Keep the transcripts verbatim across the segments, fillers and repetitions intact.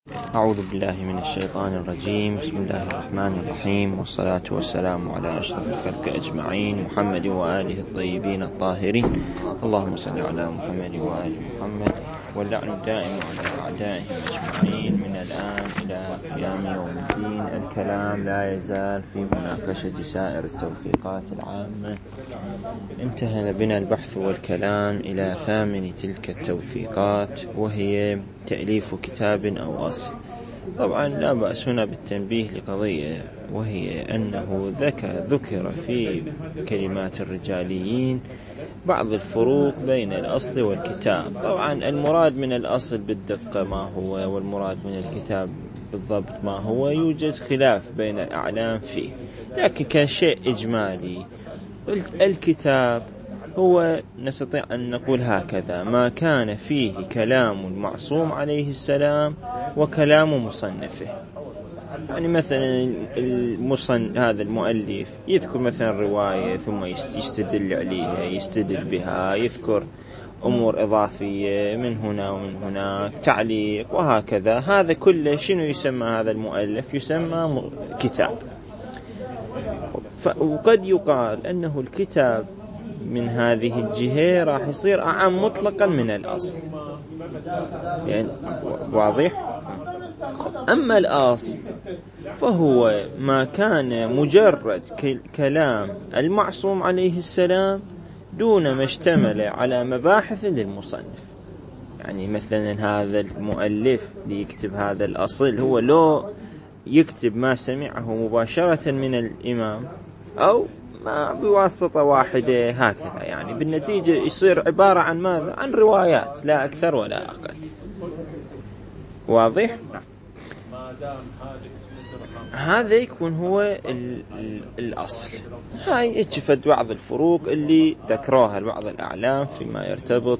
أعوذ بالله من الشيطان الرجيم. بسم الله الرحمن الرحيم، والصلاة والسلام على أشرف الخلق أجمعين، محمد وآله الطيبين الطاهرين. اللهم صل على محمد وآل محمد، واللعن الدائم على أعدائهم أجمعين من الآن إلى قيام يوم الدين. الكلام لا يزال في مناقشة سائر التوثيقات العامة. انتهى بنا البحث والكلام إلى ثامن تلك التوثيقات، وهي تأليف كتاب أو أصل. طبعا لا بأس هنا بالتنبيه لقضية، وهي أنه ذكر, ذكر في كلمات الرجاليين بعض الفروق بين الأصل والكتاب. طبعا المراد من الأصل بالدقة ما هو، والمراد من الكتاب بالضبط ما هو، يوجد خلاف بين الأعلام فيه، لكن كشيء إجمالي الكتاب هو نستطيع أن نقول هكذا: ما كان فيه كلام المعصوم عليه السلام وكلام مصنفه. يعني مثلا المصن هذا المؤلف يذكر مثلا رواية ثم يستدل عليها، يستدل بها، يذكر أمور إضافية من هنا ومن هناك، تعليق وهكذا. هذا كله شنو يسمى؟ هذا المؤلف يسمى كتاب. وقد يقال أنه الكتاب من هذه الجهة راح يصير أعم مطلقا من الأصل، يعني واضح. أما الأصل فهو ما كان مجرد كلام المعصوم عليه السلام دون ما اشتمل على مباحث للمصنف. يعني مثلا هذا المؤلف اللي يكتب هذا الأصل هو لو يكتب ما سمعه مباشرة من الإمام أو ما بواسطة واحدة هكذا، يعني بالنتيجة يصير عبارة عن ماذا؟ عن روايات، لا أكثر ولا أقل. واضح؟ هذا يكون هو ال ال الأصل. هاي اتشفت بعض الفروق اللي ذكروها بعض الأعلام فيما يرتبط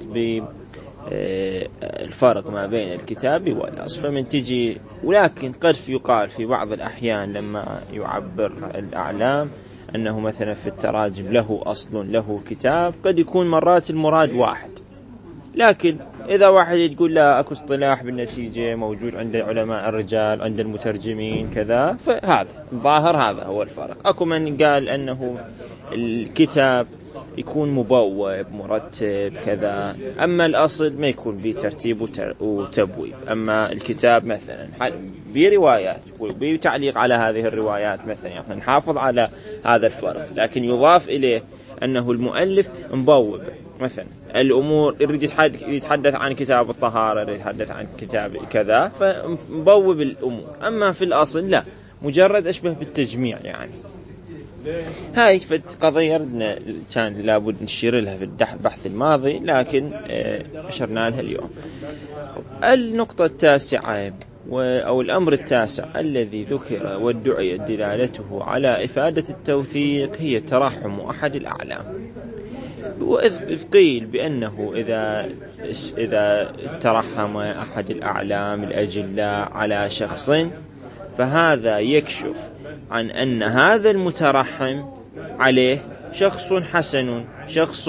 بالفرق ما بين الكتاب والأصل. فمن تجي، ولكن قد يقال في بعض الأحيان لما يعبر الأعلام أنه مثلا في التراجم له أصل له كتاب، قد يكون مرات المراد واحد، لكن إذا واحد يقول لا أكو اصطلاح بالنتيجة موجود عند علماء الرجال عند المترجمين كذا، فهذا الظاهر هذا هو الفرق. أكو من قال أنه الكتاب يكون مبوب مرتب كذا، أما الأصل ما يكون بترتيب وتبويب. أما الكتاب مثلا بروايات وبتعليق على هذه الروايات مثلا، يعني نحافظ على هذا الفرق، لكن يضاف إليه أنه المؤلف مبوب مثلا الأمور، يريد يتحدث عن كتاب الطهارة، يريد يتحدث عن كتاب كذا، فمبوب الأمور. أما في الأصل لا، مجرد أشبه بالتجميع. يعني هاي قضية كان لابد نشير لها في البحث الماضي، لكن أشرنا لها اليوم. النقطة التاسعة أو الأمر التاسع الذي ذكر وادعي دلالته على إفادة التوثيق هي ترحم أحد الأعلام. وإذ قيل بأنه إذا إذا ترحم أحد الأعلام الأجلاء على شخص، فهذا يكشف عن أن هذا المترحم عليه شخص حسن، شخص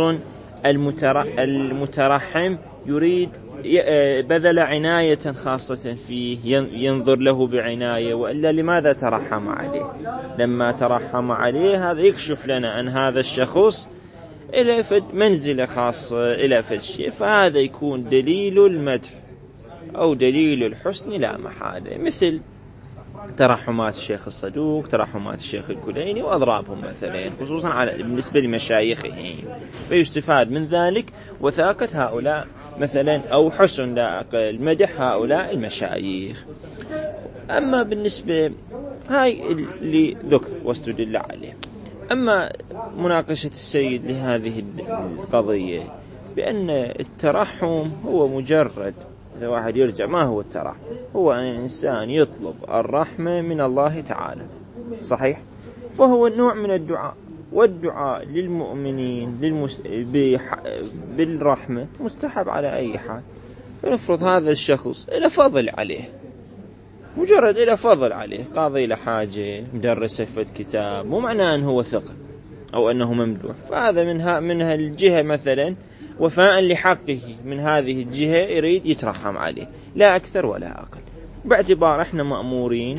المترحم يريد بذل عناية خاصة فيه، ينظر له بعناية، وإلا لماذا ترحم عليه؟ لما ترحم عليه هذا يكشف لنا أن هذا الشخص إلى فد منزلة خاصة، إلى فد شيء، فهذا يكون دليل المدح أو دليل الحسن لا محالة، مثل ترحمات الشيخ الصدوق، ترحمات الشيخ الكليني وأضرابهم مثلا، خصوصا على بالنسبة لمشايخهم، فيستفاد من ذلك وثاقة هؤلاء مثلا، أو حسن لا أقل مدح هؤلاء المشايخ. أما بالنسبة هاي اللي ذكر واستدل عليه. أما مناقشة السيد لهذه القضية بأن الترحم هو مجرد، إذا واحد يرجع ما هو الترحم؟ هو أن الإنسان يطلب الرحمة من الله تعالى، صحيح؟ فهو نوع من الدعاء، والدعاء للمؤمنين للمس... بح... بالرحمة مستحب على أي حال. فنفرض هذا الشخص إلى فضل عليه، مجرد إلى فضل عليه، قاضي لحاجة، مدرس في كتاب، مو معناه أنه هو ثقة أو أنه ممدوح، فهذا منها منها الجهة مثلا وفاء لحقه من هذه الجهة يريد يترحم عليه، لا أكثر ولا أقل. باعتبار احنا مأمورين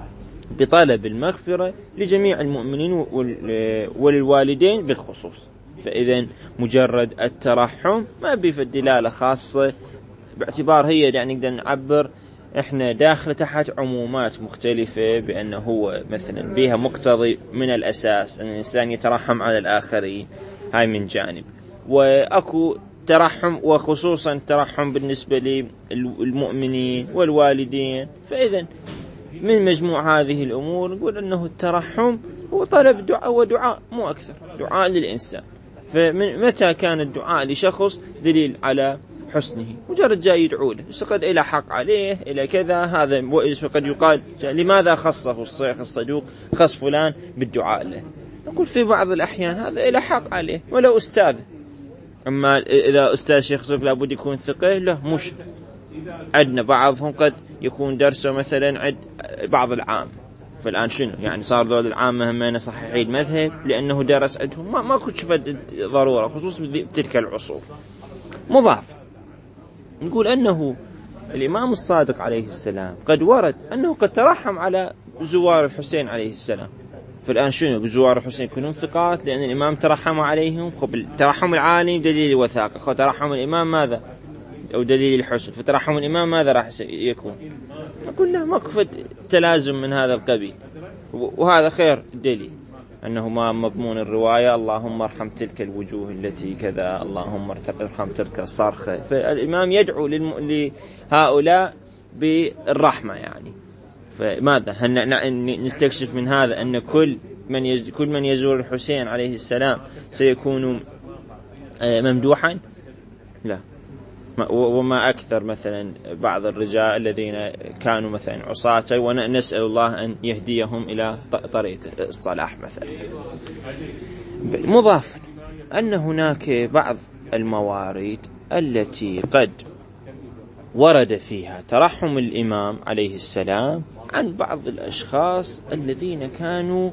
بطلب المغفرة لجميع المؤمنين وللوالدين بالخصوص. فإذا مجرد الترحم ما بيفيد دلالة خاصة، باعتبار هي يعني نقدر نعبر احنا داخل تحت عمومات مختلفة، بأنه هو مثلا بها مقتضي من الأساس أن الإنسان يترحم على الآخرين، هاي من جانب، وأكو ترحم وخصوصا الترحم بالنسبة للمؤمنين والوالدين. فإذا من مجموع هذه الأمور نقول أنه الترحم هو طلب دعاء ودعاء، مو أكثر، دعاء للإنسان. فمتى كان الدعاء لشخص دليل على حسنه، مجرد جاي يدعو له، قد إلى حق عليه إلى كذا، هذا وقد يقال لماذا خصه الشيخ الصدوق، خص فلان بالدعاء له، نقول في بعض الأحيان هذا إلى حق عليه ولو أستاذ. أما إذا أستاذ شيخ صدوق لابد يكون ثقة، له مش عندنا بعضهم قد يكون درسه مثلا عند بعض العام، فالآن شنو يعني صار ذول العامة هم صحيحين مذهب لأنه درس عندهم، ما ما كنت شفت ضرورة خصوصا بتلك العصور. مضاف نقول أنه الإمام الصادق عليه السلام قد ورد أنه قد ترحم على زوار الحسين عليه السلام. فالآن شنو زوار الحسين يكونون ثقات لأن الإمام ترحم عليهم، الترحم العالي دليل الوثاقة، ترحم الإمام ماذا أو دليل الحسن، فترحم الإمام ماذا راح يكون؟ نقول له مكفة تلازم من هذا القبيل، وهذا خير دليل أنه ما مضمون الرواية اللهم ارحم تلك الوجوه التي كذا، اللهم ارحم تلك الصرخة. فالإمام يدعو لهؤلاء بالرحمة يعني. فماذا هل نستكشف من هذا أن كل من يز... كل من يزور الحسين عليه السلام سيكون ممدوحا؟ لا. وما أكثر مثلا بعض الرجال الذين كانوا مثلا عصاة ونسأل الله أن يهديهم إلى طريق الصلاح مثلا. مضافا أن هناك بعض الموارد التي قد ورد فيها ترحم الإمام عليه السلام عن بعض الأشخاص الذين كانوا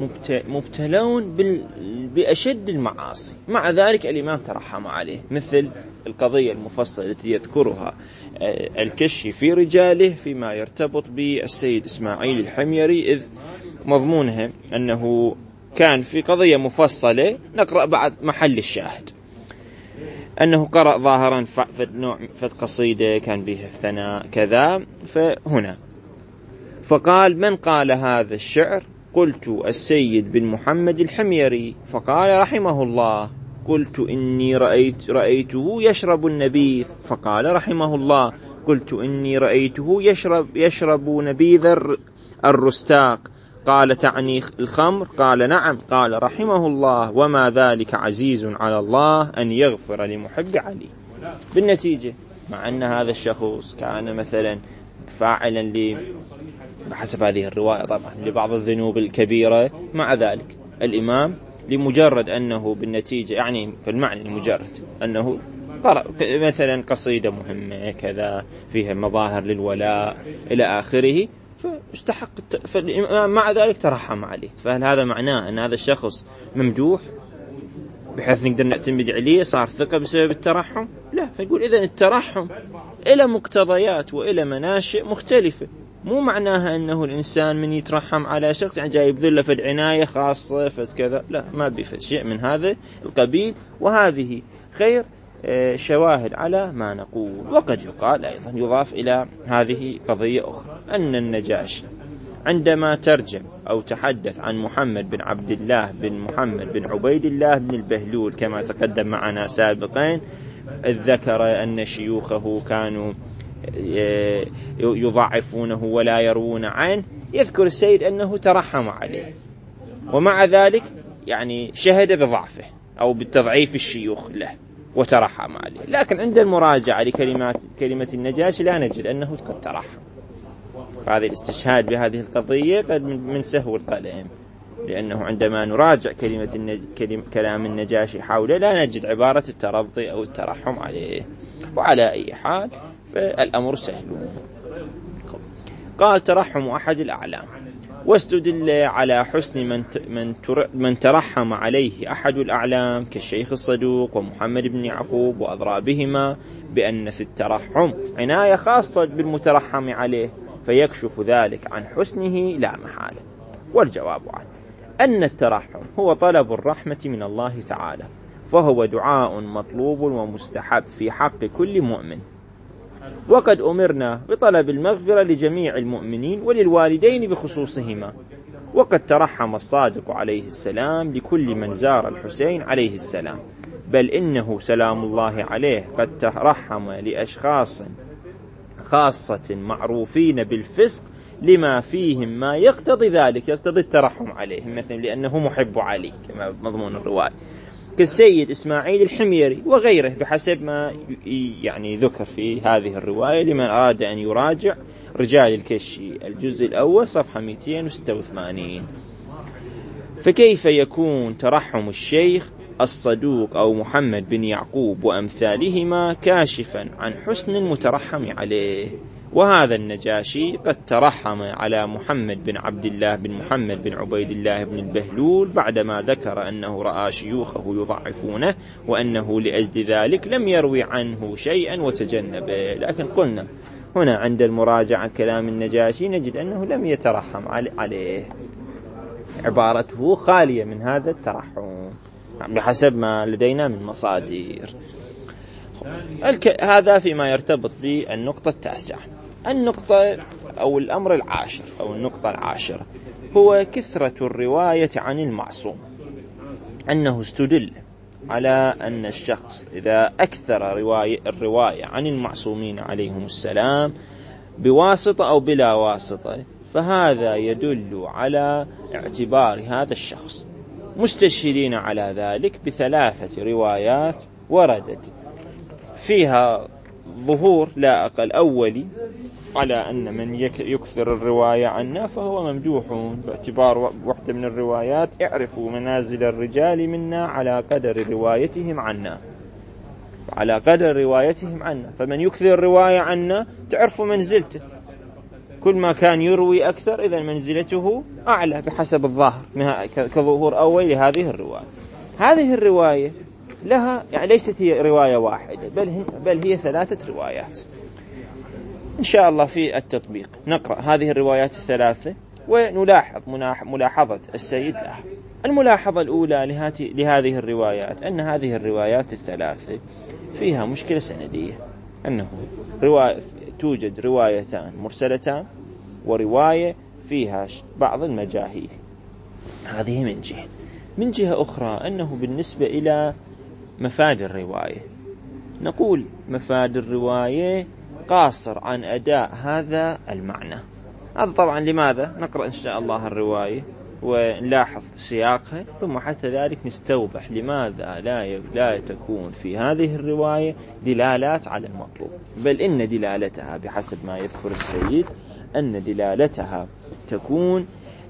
مبتلون بأشد المعاصي، مع ذلك الإمام ترحم عليه، مثل القضية المفصلة التي يذكرها الكشي في رجاله فيما يرتبط بالسيد إسماعيل الحميري، إذ مضمونها أنه كان في قضية مفصلة. نقرأ بعد محل الشاهد أنه قرأ ظاهرا نوع قصيدة كان بها الثناء كذا، فهنا فقال من قال هذا الشعر؟ قلت السيد بن محمد الحميري، فقال رحمه الله. قلت إني رأيت رأيته يشرب النبيذ، فقال رحمه الله. قلت إني رأيته يشرب يشرب نبيذ الرستاق، قال تعني الخمر؟ قال نعم. قال رحمه الله وما ذلك عزيز على الله أن يغفر لمحب علي. بالنتيجة مع أن هذا الشخص كان مثلا فاعلا ل بحسب هذه الرواية طبعا لبعض الذنوب الكبيرة، مع ذلك الإمام لمجرد أنه بالنتيجة يعني في المعنى لمجرد أنه قرأ مثلا قصيدة مهمة كذا فيها مظاهر للولاء إلى آخره فاستحق، فالإمام مع ذلك ترحم عليه. فهل هذا معناه أن هذا الشخص ممدوح بحيث نقدر نعتمد عليه صار ثقة بسبب الترحم؟ لا. فيقول إذن الترحم إلى مقتضيات وإلى مناشئ مختلفة، مو معناها أنه الإنسان من يترحم على شخص يعني جاي يبذل فد عناية خاصة فد كذا، لا، ما بيفد شيء من هذا القبيل. وهذه خير شواهد على ما نقول. وقد يقال أيضا يضاف إلى هذه قضية أخرى أن النجاشي عندما ترجم أو تحدث عن محمد بن عبد الله بن محمد بن عبيد الله بن البهلول كما تقدم معنا سابقا، إذ ذكر أن شيوخه كانوا يضعفونه ولا يروون عنه، يذكر السيد أنه ترحم عليه، ومع ذلك يعني شهد بضعفه أو بالتضعيف الشيوخ له وترحم عليه. لكن عند المراجعة لكلمات كلمة النجاشي لا نجد أنه قد ترحم. فهذا الاستشهاد بهذه القضية قد من سهو القلم، لأنه عندما نراجع كلمة النج... كلم... كلام النجاشي حوله لا نجد عبارة الترضي أو الترحم عليه. وعلى أي حال فالأمر سهل. قال ترحم أحد الأعلام، واستدل على حسن من من من ترحم عليه أحد الأعلام كالشيخ الصدوق ومحمد بن يعقوب وأضرابهما بأن في الترحم عناية خاصة بالمترحم عليه، فيكشف ذلك عن حسنه لا محالة. والجواب عنه أن الترحم هو طلب الرحمة من الله تعالى، فهو دعاء مطلوب ومستحب في حق كل مؤمن، وقد أمرنا بطلب المغفرة لجميع المؤمنين وللوالدين بخصوصهما. وقد ترحم الصادق عليه السلام لكل من زار الحسين عليه السلام، بل إنه سلام الله عليه قد ترحم لأشخاص خاصة معروفين بالفسق لما فيهم ما يقتضي ذلك، يقتضي الترحم عليهم، مثلا لأنه محب علي كما مضمون الرواية، كالسيد إسماعيل الحميري وغيره، بحسب ما يعني ذكر في هذه الرواية لمن أراد أن يراجع رجال الكشي الجزء الأول صفحة مئتين وستة وثمانين. فكيف يكون ترحم الشيخ الصدوق أو محمد بن يعقوب وأمثالهما كاشفا عن حسن المترحم عليه؟ وهذا النجاشي قد ترحم على محمد بن عبد الله بن محمد بن عبيد الله بن البهلول بعدما ذكر أنه رأى شيوخه يضعفونه وأنه لأجل ذلك لم يروي عنه شيئا وتجنبه. لكن قلنا هنا عند المراجعة كلام النجاشي نجد أنه لم يترحم عليه، عبارته خالية من هذا الترحم بحسب ما لدينا من مصادر. هذا فيما يرتبط بالنقطة التاسعة. النقطة أو الأمر العاشر أو النقطة العاشرة هو كثرة الرواية عن المعصوم، أنه استدل على أن الشخص إذا أكثر رواية الرواية عن المعصومين عليهم السلام بواسطة أو بلا واسطة فهذا يدل على اعتبار هذا الشخص، مستشهدين على ذلك بثلاثة روايات وردت فيها ظهور لا أقل أولي على أن من يكثر الرواية عنا فهو ممدوح، باعتبار واحدة من الروايات اعرفوا منازل الرجال منا على قدر روايتهم عنا، على قدر روايتهم عنا، فمن يكثر الرواية عنا تعرفوا منزلته، كل ما كان يروي أكثر إذا منزلته أعلى بحسب الظاهر، كظهور أول لهذه الرواية. هذه الرواية لها يعني ليست هي رواية واحدة بل, بل هي ثلاثة روايات. إن شاء الله في التطبيق نقرأ هذه الروايات الثلاثة ونلاحظ ملاحظة السيد لها. الملاحظة الأولى لهذه الروايات أن هذه الروايات الثلاثة فيها مشكلة سندية، أنه رواية توجد روايتان مرسلتان ورواية فيها بعض المجاهيل، هذه من جهة. من جهة أخرى أنه بالنسبة إلى مفاد الرواية نقول مفاد الرواية قاصر عن أداء هذا المعنى. هذا طبعا لماذا؟ نقرأ إن شاء الله الرواية ونلاحظ سياقها ثم حتى ذلك نستوضح لماذا لا لا تكون في هذه الرواية دلالات على المطلوب، بل إن دلالتها بحسب ما يذكر السيد أن دلالتها تكون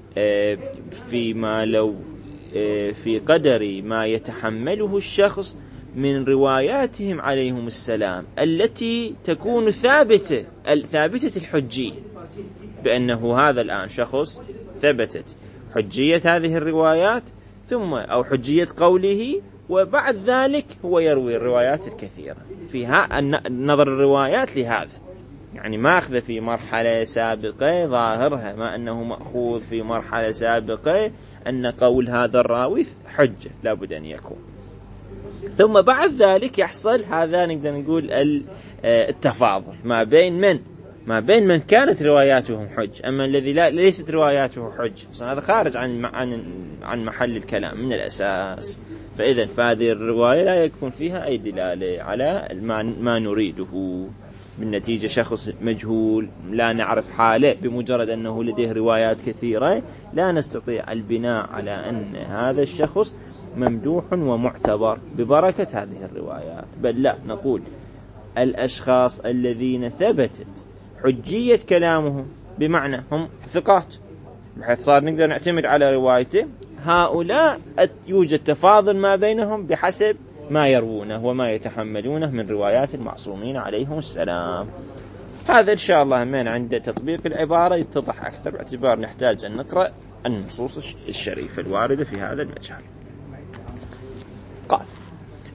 فيما لو في قدر ما يتحمله الشخص من رواياتهم عليهم السلام التي تكون ثابتة ثابتة الحجية، بأنه هذا الآن شخص ثبتت حجية هذه الروايات ثم أو حجية قوله، وبعد ذلك هو يروي الروايات الكثيرة فيها نظر الروايات لهذا، يعني ما أخذ في مرحلة سابقة ظاهرها ما أنه مأخوذ في مرحلة سابقة أن قول هذا الراوي حجة لابد أن يكون، ثم بعد ذلك يحصل هذا نقدر نقول التفاضل ما بين من ما بين من كانت رواياتهم حج أما الذي لا ليست رواياته حج، هذا خارج عن عن عن محل الكلام من الأساس. فإذا فهذه الرواية لا يكون فيها أي دلالة على ما نريده، بالنتيجة شخص مجهول لا نعرف حاله، بمجرد أنه لديه روايات كثيرة لا نستطيع البناء على أن هذا الشخص ممدوح ومعتبر ببركة هذه الروايات، بل لا نقول الأشخاص الذين ثبتت حجية كلامهم بمعنى هم ثقات بحيث صار نقدر نعتمد على روايته، هؤلاء يوجد تفاضل ما بينهم بحسب ما يروونه وما يتحملونه من روايات المعصومين عليهم السلام. هذا إن شاء الله من عند تطبيق العبارة يتضح أكثر، باعتبار نحتاج أن نقرأ النصوص الشريفة الواردة في هذا المجال. قال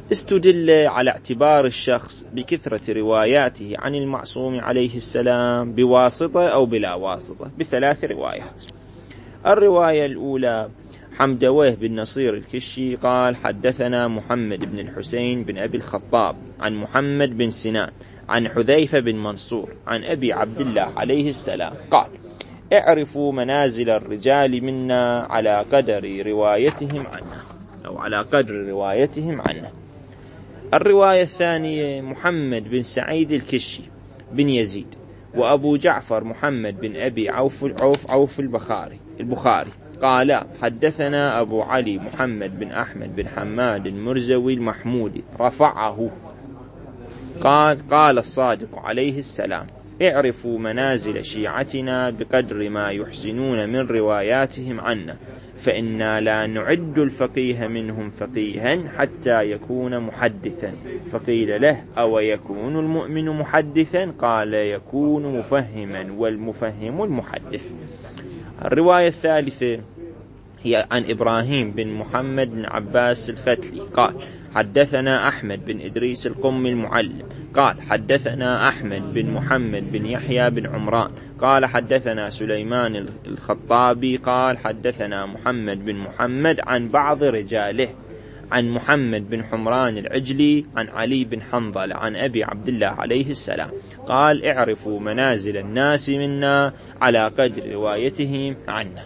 استدل على اعتبار الشخص بكثرة رواياته عن المعصوم عليه السلام بواسطة أو بلا واسطة بثلاث روايات. الرواية الأولى: حمدويه بن نصير الكشي قال: حدثنا محمد بن الحسين بن أبي الخطاب عن محمد بن سنان عن حذيفة بن منصور عن أبي عبد الله عليه السلام قال: اعرفوا منازل الرجال منا على قدر روايتهم عنا، أو على قدر روايتهم عنا. الرواية الثانية: محمد بن سعيد الكشي بن يزيد وأبو جعفر محمد بن أبي عوف عوف عوف البخاري البخاري قال: حدثنا أبو علي محمد بن أحمد بن حماد المرزوي المحمودي رفعه قال: قال الصادق عليه السلام: اعرفوا منازل شيعتنا بقدر ما يحسنون من رواياتهم عنا، فإنا لا نعد الفقيه منهم فقيها حتى يكون محدثا. فقيل له: أو يكون المؤمن محدثا؟ قال: يكون مفهما، والمفهم المحدث. الرواية الثالثة هي عن إبراهيم بن محمد بن عباس الفتلي قال: حدثنا أحمد بن إدريس القم المعلم قال: حدثنا أحمد بن محمد بن يحيى بن عمران قال: حدثنا سليمان الخطابي قال: حدثنا محمد بن محمد عن بعض رجاله عن محمد بن حمران العجلي عن علي بن حنظل عن أبي عبد الله عليه السلام قال: اعرفوا منازل الناس منا على قدر روايتهم عنا.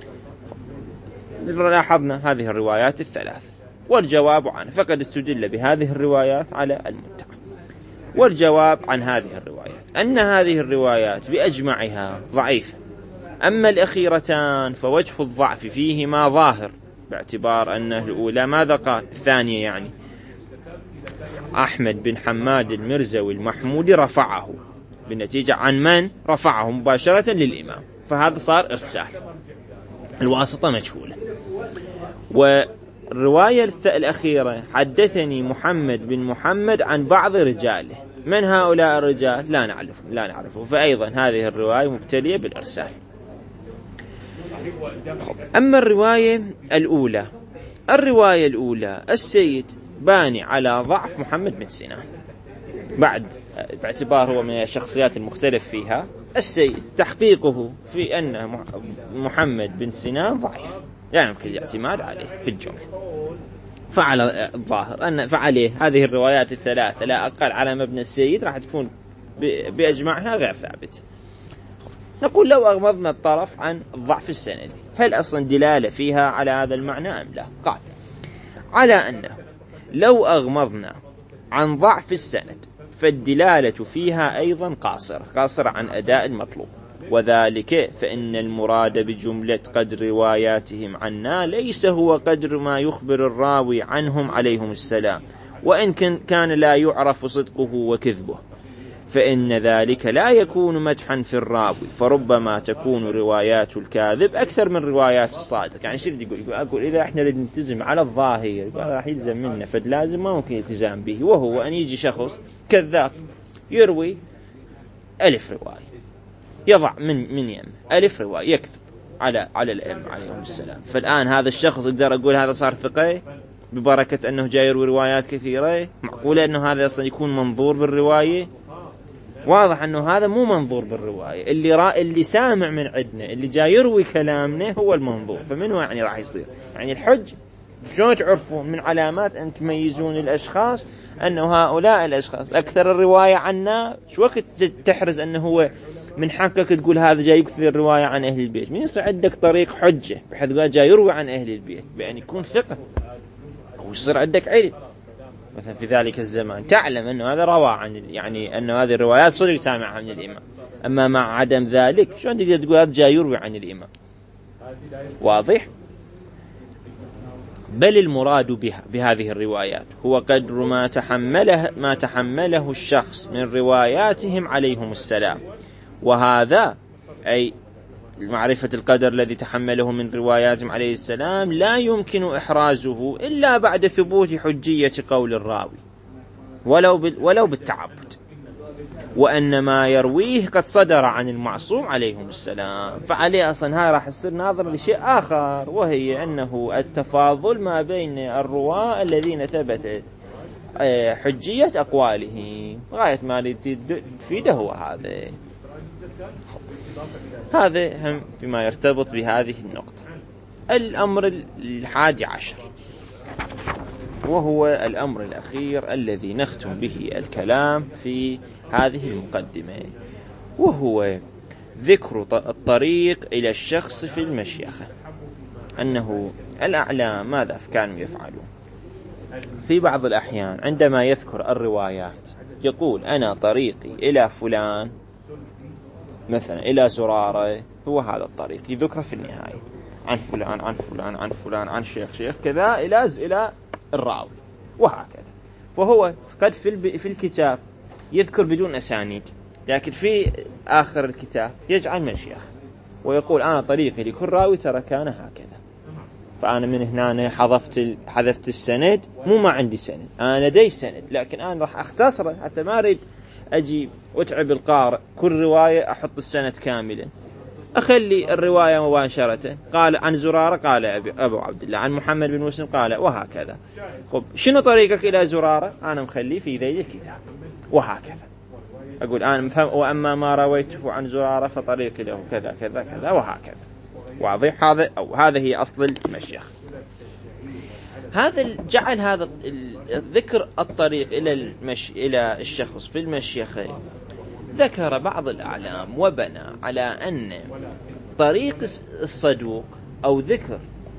لاحظنا هذه الروايات الثلاث، والجواب عنه فقد استدل بهذه الروايات على المدعى. والجواب عن هذه الروايات أن هذه الروايات بأجمعها ضعيفة، أما الأخيرتان فوجه الضعف فيهما ظاهر، باعتبار أن الأولى ماذا قال؟ الثانية يعني أحمد بن حماد المرزوي المحمودي رفعه، بالنتيجة عن من؟ رفعه مباشرة للإمام، فهذا صار إرسال، الواسطة مجهولة. والرواية الأخيرة: حدثني محمد بن محمد عن بعض رجاله، من هؤلاء الرجال؟ لا نعرفه لا نعرفه فأيضا هذه الرواية مبتلية بالإرسال. أما الرواية الأولى الرواية الأولى السيد باني على ضعف محمد بن سنان، بعد باعتبار هو من الشخصيات المختلف فيها، السيد تحقيقه في أن محمد بن سنان ضعيف لا يمكن الاعتماد عليه في الجملة، فعلى الظاهر أن فعليه هذه الروايات الثلاثة لا أقل على مبنى السيد راح تكون بأجمعها غير ثابت. نقول: لو أغمضنا الطرف عن الضعف السندي، هل أصلا دلالة فيها على هذا المعنى أم لا؟ قال: على أنه لو أغمضنا عن ضعف السند فالدلالة فيها أيضا قاصرة قاصرة عن أداء المطلوب، وذلك فإن المراد بجملة قدر رواياتهم عنا ليس هو قدر ما يخبر الراوي عنهم عليهم السلام، وإن كان لا يعرف صدقه وكذبه، فإن ذلك لا يكون مدحا في الراوي، فربما تكون روايات الكاذب أكثر من روايات الصادق. يعني شو يقول؟ يقول أقول إذا إحنا نريد نلتزم على الظاهر يقول راح يلزم منا فلازم ما ممكن التزام به، وهو أن يجي شخص كذاب يروي ألف رواية، يضع من من يم ألف رواية يكذب على على الأئمة عليهم السلام، فالآن هذا الشخص أقدر أقول هذا صار ثقة ببركة أنه جاي يروي روايات كثيرة؟ معقولة أنه هذا أصلا يكون منظور بالرواية؟ واضح أنه هذا مو منظور بالرواية، اللي را... اللي سامع من عندنا اللي جاي يروي كلامنا هو المنظور، فمنه يعني راح يصير يعني الحج. شلون تعرفون من علامات أن تميزون الأشخاص أنه هؤلاء الأشخاص أكثر الرواية عنا؟ شو وقت تحرز أنه هو من حقك تقول هذا جاي يكثر الرواية عن أهل البيت؟ من يصير عندك طريق حجة بحيث قال جاي يروي عن أهل البيت بأن يكون ثقة، أو يصير عندك علم مثلا في ذلك الزمان تعلم أنه هذا روى عن يعني أنه هذه الروايات صدق سامعها من الإمام. أما مع عدم ذلك شلون تقدر تقول هذا جاي يروي عن الإمام؟ واضح؟ بل المراد بها بهذه الروايات هو قدر ما تحمله ما تحمله الشخص من رواياتهم عليهم السلام، وهذا أي معرفة القدر الذي تحمله من رواياتهم عليه السلام لا يمكن إحرازه إلا بعد ثبوت حجية قول الراوي ولو ولو بالتعبد، وأن ما يرويه قد صدر عن المعصوم عليهم السلام، فعليه أصلا هاي راح يصير ناظر لشيء آخر، وهي أنه التفاضل ما بين الرواة الذين ثبتت حجية أقواله. غاية ما تفيده هو هذا. هذا هم فيما يرتبط بهذه النقطة. الأمر الحادي عشر وهو الأمر الأخير الذي نختم به الكلام في هذه المقدمة، وهو ذكر الطريق إلى الشخص في المشيخة. أنه الأعلام ماذا كانوا يفعلون في بعض الأحيان عندما يذكر الروايات يقول أنا طريقي إلى فلان، مثلا إلى زرارة، هو هذا الطريق يذكر في النهاية عن فلان عن فلان عن فلان عن شيخ شيخ كذا إلى إلى الراوي وهكذا. فهو قد في في الكتاب يذكر بدون أسانيد، لكن في آخر الكتاب يجعل مشيخ ويقول أنا طريقي لكل راوي ترى كان هكذا. فأنا من هنا حذفت حذفت السند، مو ما عندي سند، أنا لدي سند، لكن أنا راح أختصره حتى ما أريد أجي وأتعب القارئ كل رواية أحط السند كاملا. أخلي الرواية مباشرة، قال عن زرارة قال أبو عبد الله، عن محمد بن مسلم قال، وهكذا. خب شنو طريقك إلى زرارة؟ أنا مخلي في ذيل الكتاب وهكذا. أقول أنا مفهم، وأما ما رويته عن زرارة فطريقي له كذا كذا كذا وهكذا. واضح هذا؟ أو هذا هي أصل المشيخ. هذا جعل هذا الذكر الطريق إلى المش إلى الشخص في المشيخة. ذكر بعض الأعلام وبنى على أن طريق الصدوق أو ذكر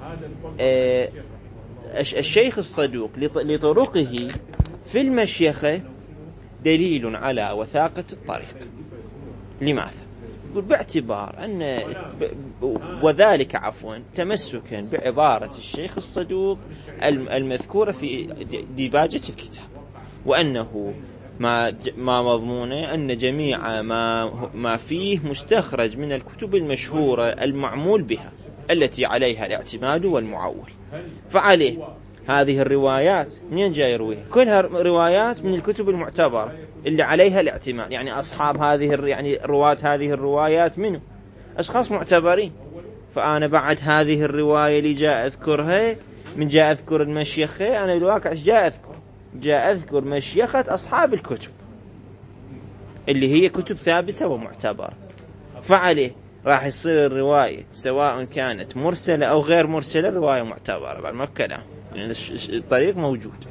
الشيخ الصدوق لطرقه في المشيخة دليل على وثاقة الطريق. لماذا؟ باعتبار أن وذلك عفوا تمسكا بعبارة الشيخ الصدوق المذكورة في ديباجة الكتاب، وأنه ما ما مضمونه أن جميع ما ما فيه مستخرج من الكتب المشهورة المعمول بها التي عليها الاعتماد والمعول. فعليه هذه الروايات منين جاي يرويها؟ كلها روايات من الكتب المعتبرة اللي عليها الاعتماد. يعني أصحاب هذه يعني رواة هذه الروايات منه أشخاص معتبرين. فأنا بعد هذه الرواية اللي جاء أذكرها من جاء أذكر المشيخة، أنا بالواقع جاء أذكر جاء أذكر مشيخة أصحاب الكتب اللي هي كتب ثابتة ومعتبرة. فعليه راح يصير الرواية سواء كانت مرسلة أو غير مرسلة رواية معتبرة بعد ما كلام، يعني الطريق موجود.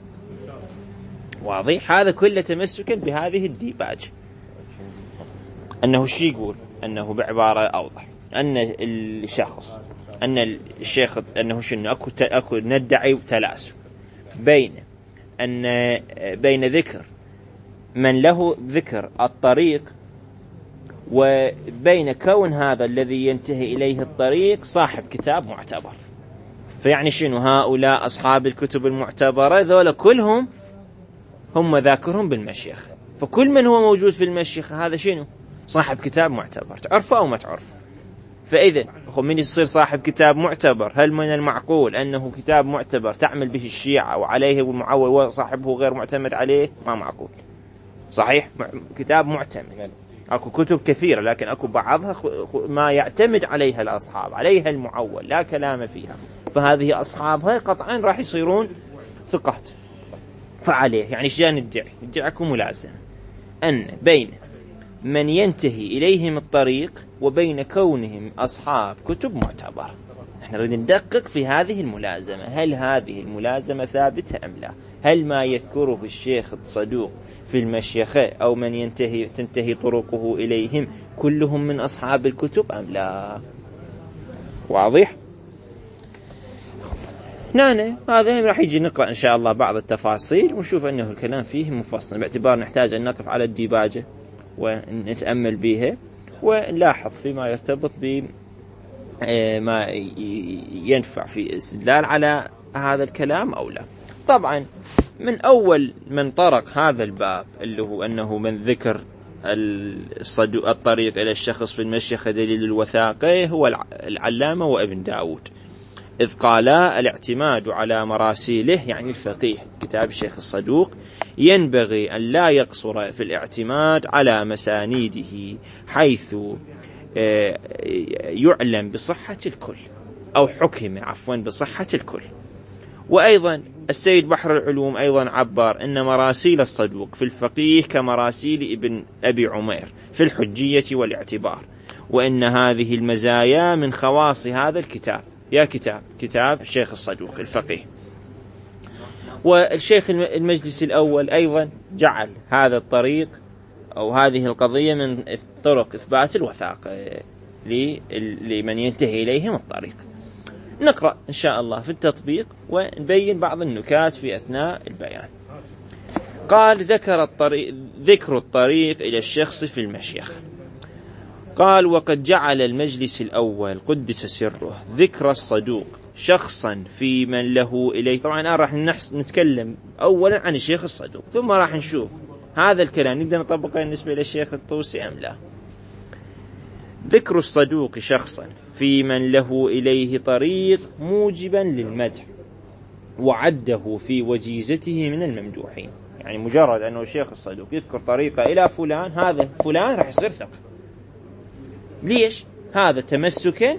واضح؟ هذا كله تمسكا بهذه الديباج. أنه شي يقول أنه بعبارة أوضح أن الشخص أن الشيخ أنه شنو أكو أكو ندعي تلاسل بين أن بين ذكر من له ذكر الطريق وبين كون هذا الذي ينتهي إليه الطريق صاحب كتاب معتبر. فيعني شنو؟ هؤلاء أصحاب الكتب المعتبرة ذولا كلهم هم ذاكرهم بالمشيخ. فكل من هو موجود في المشيخ هذا شنو؟ صاحب كتاب معتبر، تعرفه أو ما تعرفه. فإذا من يصير صاحب كتاب معتبر؟ هل من المعقول أنه كتاب معتبر تعمل به الشيعة وعليه والمعول وصاحبه غير معتمد عليه؟ ما معقول. صحيح كتاب معتمد، أكو كتب كثيرة لكن أكو بعضها ما يعتمد عليها الأصحاب، عليها المعول لا كلام فيها، فهذه أصحابها قطعا راح يصيرون ثقات. فعليه يعني شجان ندعي ندعيكم ملازمة أن بين من ينتهي إليهم الطريق وبين كونهم أصحاب كتب معتبرة. نحن نريد ندقق في هذه الملازمة، هل هذه الملازمة ثابتة أم لا؟ هل ما يذكره الشيخ الصدوق في المشيخة أو من ينتهي تنتهي طرقه إليهم كلهم من أصحاب الكتب أم لا؟ واضح؟ نانا هذا راح يجي نقرأ إن شاء الله بعض التفاصيل ونشوف أنه الكلام فيه مفصل، باعتبار نحتاج أن نقف على الديباجة ونتأمل بها ونلاحظ فيما يرتبط بما ينفع في الاستدلال على هذا الكلام أو لا. طبعا من أول من طرق هذا الباب اللي هو أنه من ذكر الطريق إلى الشخص في المشيخة دليل الوثاقة هو العلامة وابن داود، إذ قال الاعتماد على مراسيله يعني الفقيه كتاب الشيخ الصدوق ينبغي أن لا يقصر في الاعتماد على مسانيده حيث يعلم بصحة الكل أو حكم عفوا بصحة الكل، وأيضا السيد بحر العلوم أيضا عبر أن مراسيل الصدوق في الفقيه كمراسيل ابن أبي عمير في الحجية والاعتبار، وأن هذه المزايا من خواص هذا الكتاب. يا كتاب كتاب الشيخ الصدوق الفقيه. والشيخ المجلس الأول أيضا جعل هذا الطريق أو هذه القضية من طرق إثبات الوثاقة لمن ينتهي إليهم الطريق. نقرأ إن شاء الله في التطبيق ونبين بعض النكات في أثناء البيان. قال ذكر الطريق ذكر الطريق إلى الشخص في المشيخة. قال وقد جعل المجلس الأول قدس سره ذكر الصدوق شخصا في من له إليه. طبعا الآن راح نتكلم أولا عن الشيخ الصدوق، ثم راح نشوف هذا الكلام نقدر نطبقه بالنسبة إلى الشيخ الطوسي أم لا. ذكر الصدوق شخصا في من له إليه طريق موجبا للمدح، وعده في وجيزته من الممدوحين. يعني مجرد أنه الشيخ الصدوق يذكر طريقة إلى فلان، هذا فلان راح يصير ثقة. ليش؟ هذا تمسكا